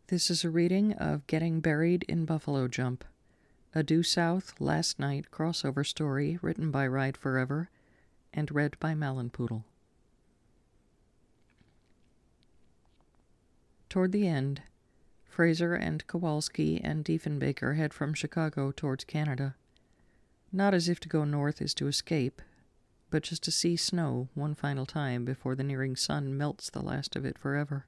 This is a reading of Getting Buried in Buffalo Jump, a Due South Last Night crossover story written by Ride Forever and read by Mallenpoodle. Toward the end, Fraser and Kowalski and Diefenbaker head from Chicago towards Canada, not as if to go north is to escape, but just to see snow one final time before the nearing sun melts the last of it forever.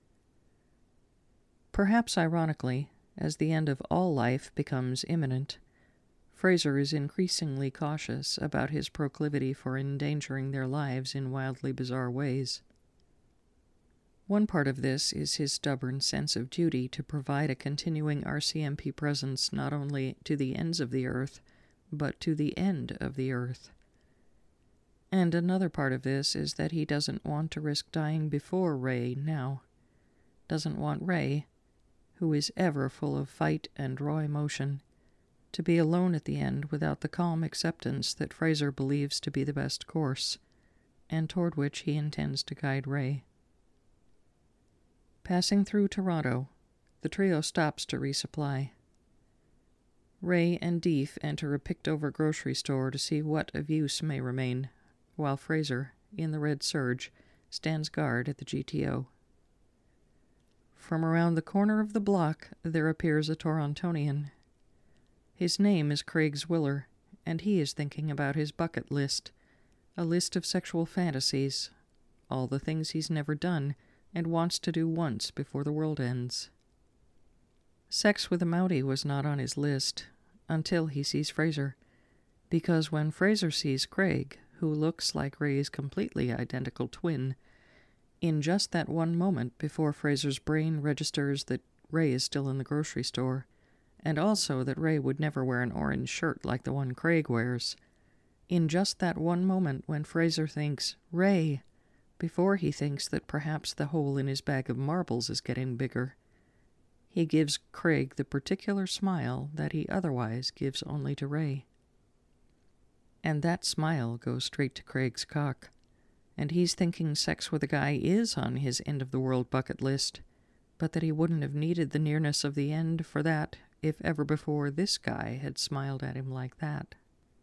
Perhaps ironically, as the end of all life becomes imminent, Fraser is increasingly cautious about his proclivity for endangering their lives in wildly bizarre ways. One part of this is his stubborn sense of duty to provide a continuing RCMP presence not only to the ends of the earth, but to the end of the earth. And another part of this is that he doesn't want to risk dying before Ray now. Doesn't want Ray, who is ever full of fight and raw emotion, to be alone at the end without the calm acceptance that Fraser believes to be the best course, and toward which he intends to guide Ray. Passing through Toronto, the trio stops to resupply. Ray and Deef enter a picked-over grocery store to see what of use may remain, while Fraser, in the red serge, stands guard at the GTO. From around the corner of the block there appears a Torontonian. His name is Craig Zwiller, and he is thinking about his bucket list, a list of sexual fantasies, all the things he's never done and wants to do once before the world ends. Sex with a Mountie was not on his list, until he sees Fraser, because when Fraser sees Craig, who looks like Ray's completely identical twin, in just that one moment before Fraser's brain registers that Ray is still in the grocery store, and also that Ray would never wear an orange shirt like the one Craig wears, in just that one moment when Fraser thinks, Ray, before he thinks that perhaps the hole in his bag of marbles is getting bigger, he gives Craig the particular smile that he otherwise gives only to Ray. And that smile goes straight to Craig's cock, and he's thinking sex with a guy is on his end-of-the-world bucket list, but that he wouldn't have needed the nearness of the end for that if ever before this guy had smiled at him like that.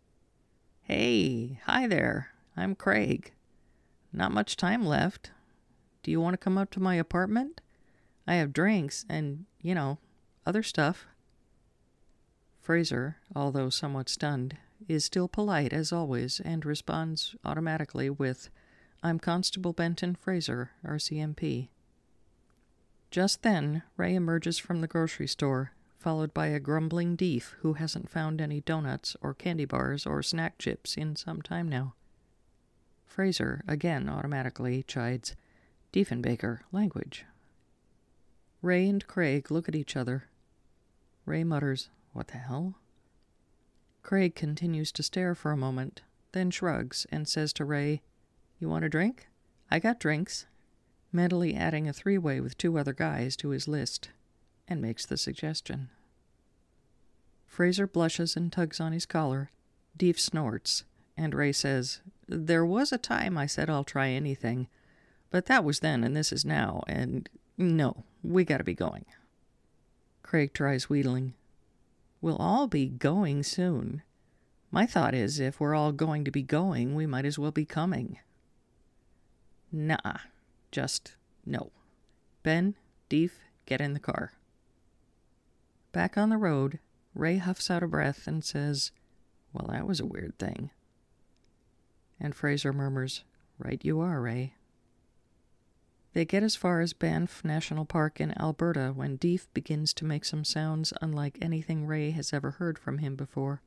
Hey, hi there, I'm Craig. Not much time left. Do you want to come up to my apartment? I have drinks and, other stuff. Fraser, although somewhat stunned, is still polite as always and responds automatically with, I'm Constable Benton Fraser, RCMP. Just then, Ray emerges from the grocery store, followed by a grumbling Deef who hasn't found any donuts or candy bars or snack chips in some time now. Fraser, again automatically, chides, Diefenbaker, language. Ray and Craig look at each other. Ray mutters, what the hell? Craig continues to stare for a moment, then shrugs and says to Ray, You want a drink? I got drinks, mentally adding a three-way with two other guys to his list, and makes the suggestion. Fraser blushes and tugs on his collar. Deef snorts, and Ray says, There was a time I said I'll try anything, but that was then and this is now, and no, we gotta be going. Craig tries wheedling. We'll all be going soon. My thought is, if we're all going to be going, we might as well be coming. Nah, just no. Ben, Deef, get in the car. Back on the road, Ray huffs out a breath and says, Well, that was a weird thing. And Fraser murmurs, Right you are, Ray. They get as far as Banff National Park in Alberta when Deef begins to make some sounds unlike anything Ray has ever heard from him before.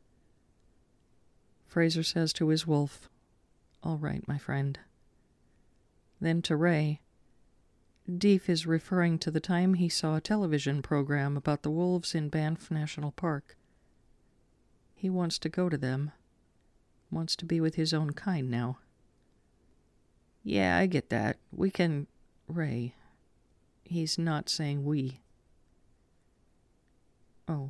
Fraser says to his wolf, All right, my friend. Then to Ray, Deef is referring to the time he saw a television program about the wolves in Banff National Park. He wants to go to them, wants to be with his own kind now. Yeah, I get that. We can... Ray. He's not saying we. Oh.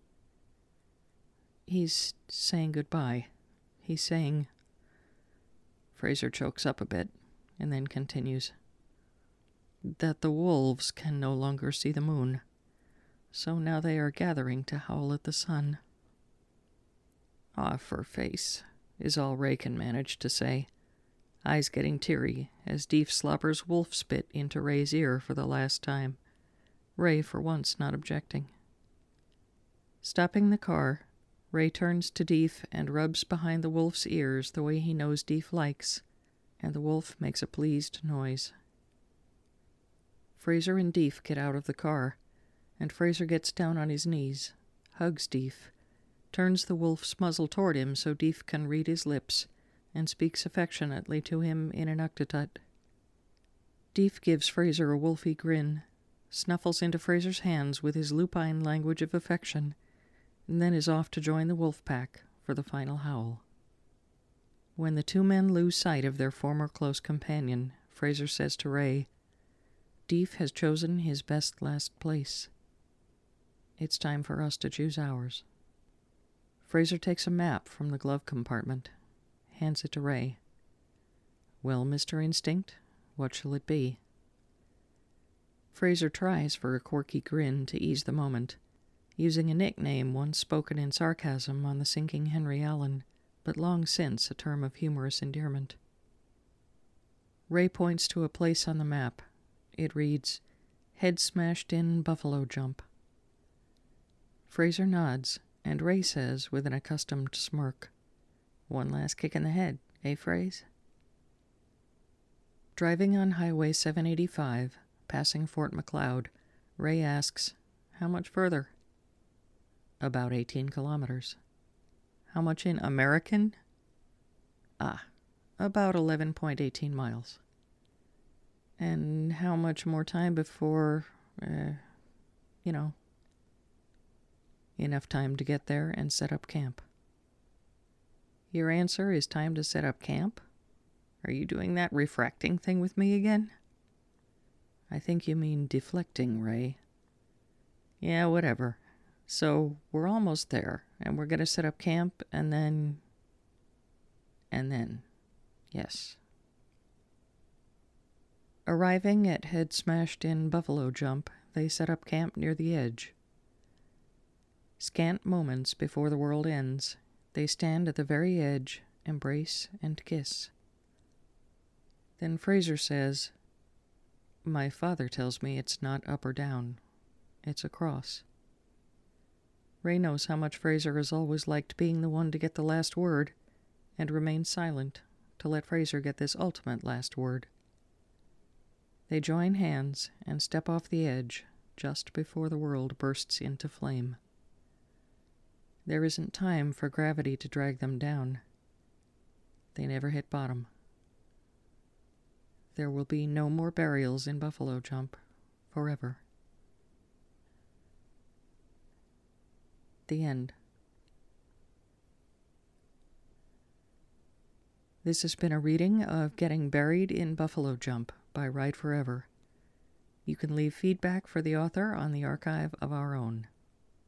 He's saying goodbye. He's saying... Fraser chokes up a bit, and then continues. that the wolves can no longer see the moon, so now they are gathering to howl at the sun. "Ah, for face," is all Ray can manage to say, eyes getting teary as Deef slobbers wolf spit into Ray's ear for the last time, Ray for once not objecting. Stopping the car, Ray turns to Deef and rubs behind the wolf's ears the way he knows Deef likes, and the wolf makes a pleased noise. Fraser and Deef get out of the car, and Fraser gets down on his knees, hugs Deef, turns the wolf's muzzle toward him so Deef can read his lips, and speaks affectionately to him in Inuktitut. Deef gives Fraser a wolfy grin, snuffles into Fraser's hands with his lupine language of affection, and then is off to join the wolf pack for the final howl. When the two men lose sight of their former close companion, Fraser says to Ray, "Deef has chosen his best last place. It's time for us to choose ours." Fraser takes a map from the glove compartment, hands it to Ray. "Well, Mr. Instinct, what shall it be?" Fraser tries for a quirky grin to ease the moment, using a nickname once spoken in sarcasm on the sinking Henry Allen, but long since a term of humorous endearment. Ray points to a place on the map. It reads, "Head smashed in Buffalo Jump." Fraser nods, and Ray says with an accustomed smirk, "One last kick in the head, eh, Fraser?" Driving on Highway 785, passing Fort McLeod, Ray asks, "How much further?" "About 18 kilometers. "How much in American?" About 11.18 miles. "And how much more time before, Enough time to get there and set up camp." "Your answer is time to set up camp? Are you doing that refracting thing with me again?" "I think you mean deflecting, Ray." "Yeah, whatever. So we're almost there, and we're going to set up camp, and then, yes." Arriving at Head Smashed In Buffalo Jump, they set up camp near the edge. Scant moments before the world ends, they stand at the very edge, embrace and kiss. Then Fraser says, "My father tells me it's not up or down. It's a cross." Ray knows how much Fraser has always liked being the one to get the last word, and remains silent to let Fraser get this ultimate last word. They join hands and step off the edge just before the world bursts into flame. There isn't time for gravity to drag them down. They never hit bottom. There will be no more burials in Buffalo Jump forever. The end. This has been a reading of Getting Buried in Buffalo Jump by Ride Forever. You can leave feedback for the author on the archive of our own.